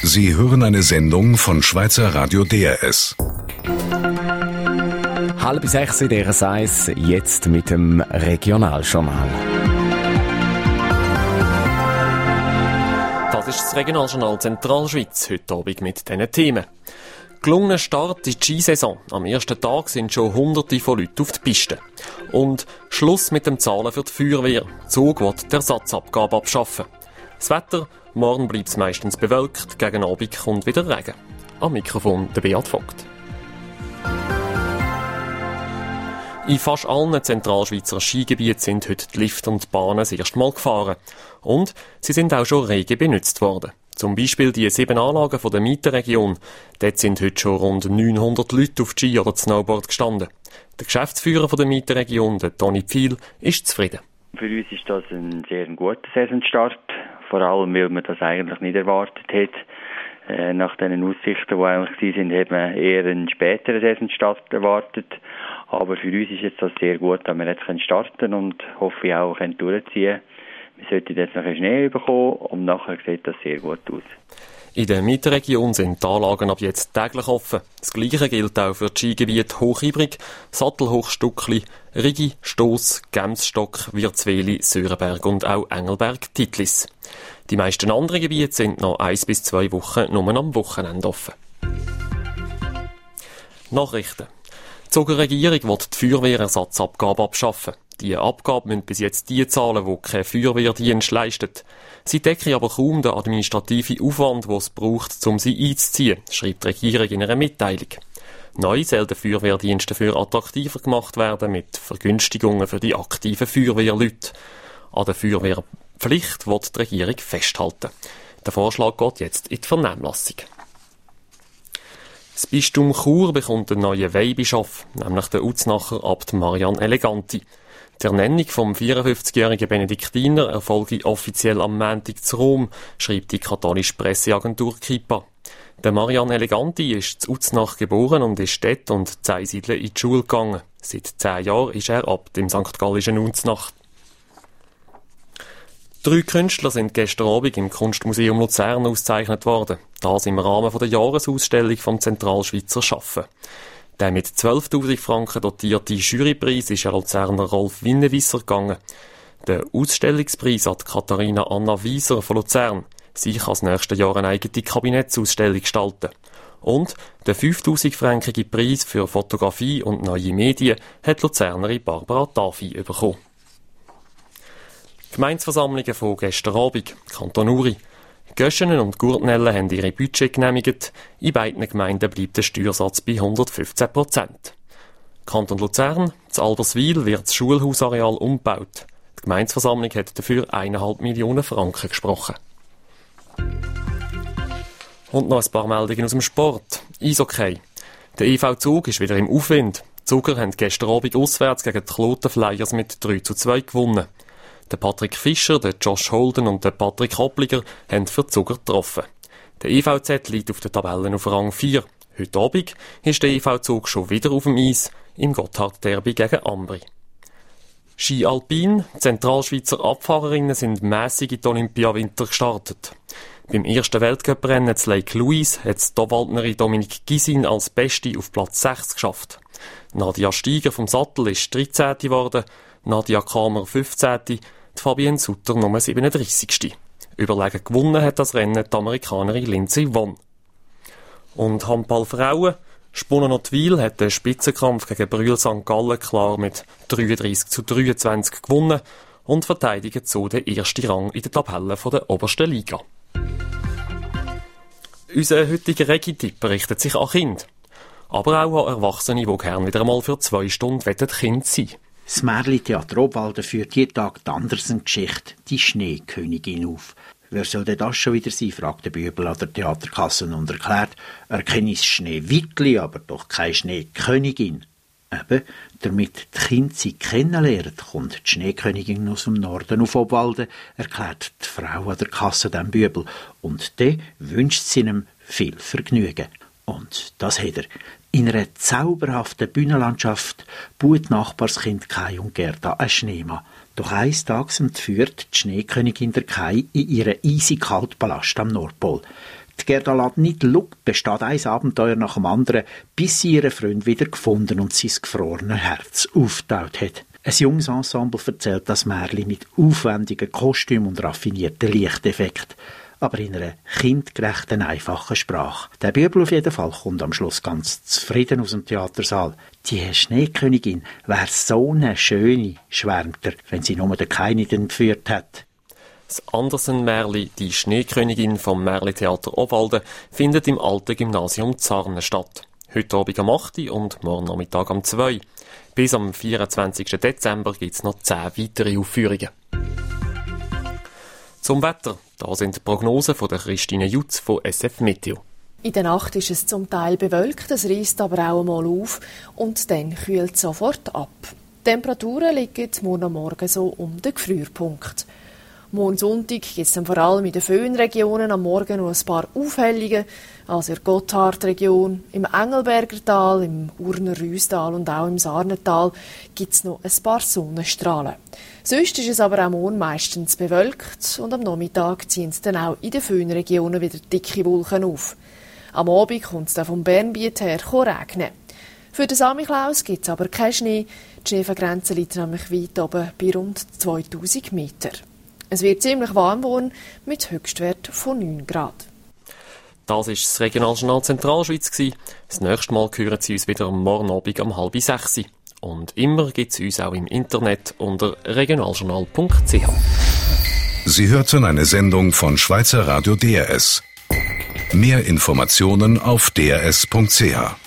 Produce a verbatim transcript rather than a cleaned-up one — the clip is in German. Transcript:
Sie hören eine Sendung von Schweizer Radio D R S. Halb sechs in D R S eins, jetzt mit dem Regionaljournal. Das ist das Regionaljournal Zentralschweiz, heute Abend mit diesen Themen. Gelungener Start in die Skisaison. Am ersten Tag sind schon Hunderte von Leuten auf die Piste. Und Schluss mit dem Zahlen für die Feuerwehr. Der Zug wird die Ersatzabgabe abschaffen. Das Wetter, morgen bleibt es meistens bewölkt, gegen Abend kommt wieder Regen. Am Mikrofon der Beat Vogt. In fast allen Zentralschweizer Skigebieten sind heute die Lifte und die Bahnen das erste Mal gefahren. Und sie sind auch schon rege benutzt worden. Zum Beispiel die sieben Anlagen von der Mietenregion. Dort sind heute schon rund neunhundert Leute auf Ski oder Snowboard gestanden. Der Geschäftsführer von der Mietenregion, der Toni Pfiel, ist zufrieden. Für uns ist das ein sehr guter Saisonstart. Vor allem, weil man das eigentlich nicht erwartet hat. Äh, nach den Aussichten, die eigentlich waren, hat man eher einen späteren Saisonstart erwartet. Aber für uns ist jetzt das sehr gut, dass wir jetzt starten können und hoffe ich auch durchziehen können. Wir sollten jetzt noch einen Schnee bekommen und nachher sieht das sehr gut aus. In der Mietenregion sind die Anlagen ab jetzt täglich offen. Das Gleiche gilt auch für die Skigebiete Hochibrig, Sattelhochstuckli, Rigi, Stoss, Gemsstock, Wirzweli, Sörenberg und auch Engelberg-Titlis. Die meisten anderen Gebiete sind noch eins bis zwei Wochen nur am Wochenende offen. Nachrichten. Die Zuger Regierung will die Feuerwehrersatzabgabe abschaffen. Die Abgabe müssen bis jetzt die zahlen, die keinen Feuerwehrdienst leisten. Sie decken aber kaum den administrativen Aufwand, den es braucht, um sie einzuziehen, schreibt die Regierung in einer Mitteilung. Neu soll der Feuerwehrdienst dafür attraktiver gemacht werden mit Vergünstigungen für die aktiven Feuerwehrleute. An der Feuerwehrpflicht will die Regierung festhalten. Der Vorschlag geht jetzt in die Vernehmlassung. Das Bistum Chur bekommt einen neuen Weihbischof, nämlich den Uznacher Abt Marian Eleganti. Die Ernennung vom vierundfünfzigjährigen Benediktiner erfolge offiziell am Montag zu Rom, schreibt die katholische Presseagentur Kippa. Der Marian Eleganti ist in Uznach geboren und ist dort und zu Einsiedeln in die Schule gegangen. Seit zehn Jahren ist er Abt im Sankt Gallischen Uznach. Drei Künstler sind gestern Abend im Kunstmuseum Luzern ausgezeichnet worden. Das im Rahmen der Jahresausstellung vom Zentralschweizer Schaffen. Der mit zwölftausend Franken dotierte Jurypreis ist an Luzerner Rolf Winnewisser gegangen. Der Ausstellungspreis hat Katharina Anna Wieser von Luzern. Sie kann das nächste Jahr eine eigene Kabinettsausstellung gestalten. Und der fünftausend-fränkige Preis für Fotografie und neue Medien hat die Luzernerin Barbara Tafi bekommen. Gemeindeversammlungen von gestern Abend, Kanton Uri. Göschenen und Gurtnellen haben ihre Budget genehmigt. In beiden Gemeinden bleibt der Steuersatz bei hundertfünfzehn Prozent. Kanton Luzern, zu Alberswil wird das Schulhausareal umgebaut. Die Gemeindeversammlung hat dafür eineinhalb Millionen Franken gesprochen. Und noch ein paar Meldungen aus dem Sport. Eishockey. Der E V Zug ist wieder im Aufwind. Die Zuger haben gestern Abend auswärts gegen die Kloten Flyers mit drei zu zwei gewonnen. Der Patrick Fischer, der Josh Holden und der Patrick Hoppliger haben für die Zuger getroffen. Der E V Z liegt auf der Tabelle auf Rang vier. Heute Abend ist der E V Zug schon wieder auf dem Eis im Gotthard-Derby gegen Ambri. Ski Alpin, Zentralschweizer Abfahrerinnen sind mässig in die Olympiawinter gestartet. Beim ersten Weltcuprennen zu Lake Louise hat die Obwaldnerin Dominique Gysin als Beste auf Platz sechs geschafft. Nadia Steiger vom Sattel ist dreizehnte geworden, Nadia Kramer fünfzehnte, die Fabienne Sutter Nummer siebenunddreissigste Überlegen gewonnen hat das Rennen die Amerikanerin Lindsey Vonn. Und Handball Frauen. Spunnenotwil hat den Spitzenkampf gegen Brühl Sankt Gallen klar mit dreiunddreissig zu dreiundzwanzig gewonnen und verteidigt so den ersten Rang in der Tabelle der obersten Liga. Unser heutiger Regi-Tipp richtet sich an Kinder, aber auch an Erwachsene, die gerne wieder einmal für zwei Stunden Kind sein wollen. Das Märli-Theater Obwalden führt jeden Tag die Andersen-Geschichte, die Schneekönigin, auf. Wer soll denn das schon wieder sein, fragt der Bübel an der Theaterkasse und erklärt, er kenne das Schneewittli, aber doch keine Schneekönigin. Eben, damit die Kinder sie kennenlernen, kommt die Schneekönigin aus dem Norden auf Obwalden, erklärt die Frau an der Kasse dem Bübel. Und dann wünscht sie ihm viel Vergnügen. Und das hat er. In einer zauberhaften Bühnenlandschaft baut Nachbarskind Kai und Gerda einen Schneemann. Doch eines Tages entführt die Schneekönigin der Kai in ihren eisig kalten Palast am Nordpol. Die Gerda lässt nicht schauen, besteht ein Abenteuer nach dem anderen, bis sie ihren Freund wieder gefunden und sein gefrorenes Herz aufgetaut hat. Ein junges Ensemble erzählt das Märchen mit aufwendigen Kostümen und raffinierten Lichteffekten, aber in einer kindgerechten, einfachen Sprache. Der Bübel auf jeden Fall kommt am Schluss ganz zufrieden aus dem Theatersaal. Die Schneekönigin wäre so eine schöne, schwärmt er, wenn sie nur den König entführt hat. Das Andersen-Märli, die Schneekönigin vom Märli-Theater Obwalden, findet im alten Gymnasium Zarnen statt. Heute Abend am acht Uhr und morgen Nachmittag am zwei Uhr. Bis am vierundzwanzigsten Dezember gibt es noch zehn weitere Aufführungen. Zum Wetter. Da sind die Prognosen von der Christine Jutz von S F Meteo. In der Nacht ist es zum Teil bewölkt, es reisst aber auch einmal auf und dann kühlt es sofort ab. Die Temperaturen liegen morgen am Morgen so um den Gefrierpunkt. Morgen Sonntag gibt es dann vor allem in den Föhnregionen am Morgen noch ein paar Aufhellungen, also in der Gotthardregion, im Engelberger Tal, im Urner Rüstal und auch im Saarnetal gibt es noch ein paar Sonnenstrahlen. Sonst ist es aber auch morgen meistens bewölkt und am Nachmittag ziehen es dann auch in den Föhnregionen wieder dicke Wolken auf. Am Abend kommt es dann vom Bernbiet her regnen. Für den Samichlaus gibt es aber keinen Schnee. Die Schneefallgrenze liegt nämlich weit oben bei rund zweitausend Meter. Es wird ziemlich warm worden, mit Höchstwert von neun Grad. Das war das Regionaljournal Zentralschweiz. Das nächste Mal hören Sie uns wieder am morgen Abend um halb sechs. Und immer gibt es uns auch im Internet unter regionaljournal punkt c h. Sie hörten eine Sendung von Schweizer Radio D R S. Mehr Informationen auf d r s punkt c h.